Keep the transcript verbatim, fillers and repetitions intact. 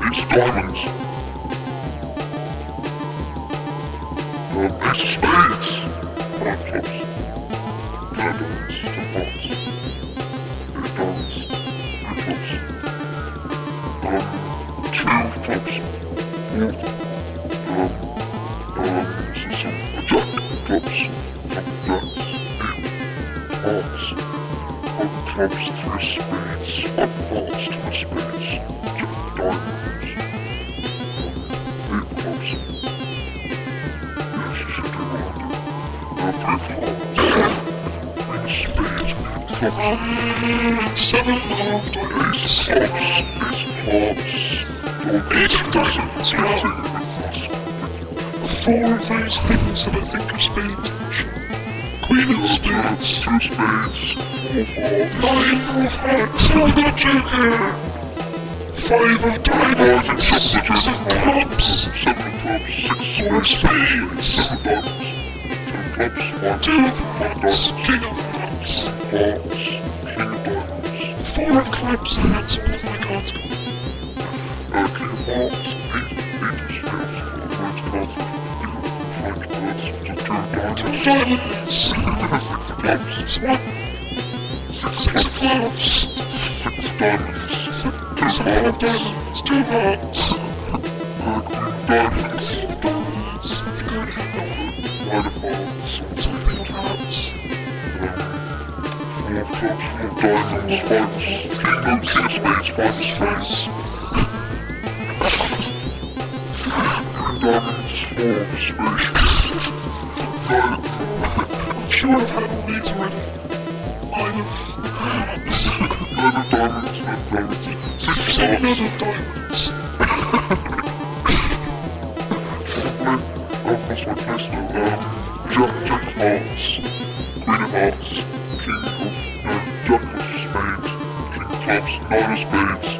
Ace of diamonds. Um, ace of spades. Five clubs. Ten diamonds. Ten hearts. Eight diamonds. Eight clubs. Um, two clubs. Four. Um, um, so some, a jack. Clubs. Some jacks. Eight hearts. One clubs. Three spades. One hearts. Two spades. Jack diamonds. Um, eight clubs. Seven of diamonds, ace of clubs, eight of diamonds, four of those things that I think are spades. Queen of spades, two spades, nine of hearts, oh the joker, five of diamonds, six of clubs, seven of clubs, six of spades, seven diamonds, ten clubs, one, two of hearts, king of hearts, hearts. Four of clubs, and that's all of my cards gone. Uh, king of hearts, eight, eight of spades, four of cards, five cards, two of diamonds, two diamonds, six of clubs, it's one, six of clubs, six of diamonds, six of diamonds, two hearts, uh, queen of diamonds, diamonds, I think I already had that one, nine of hearts, something of hearts, Four of clubs, four of diamonds, five of king, no king of spades, five of spades. Diamonds, four of spades. Nine. I'm sure I've had all these already. Nine of hearts. Nine of diamonds, nine of diamonds. Six of hearts. Nine of diamonds. Probably, I've lost my place now. Um, Jack, Jack of hearts. Queen of hearts. King of, no, Jack of spades, king of clubs, nine of spades,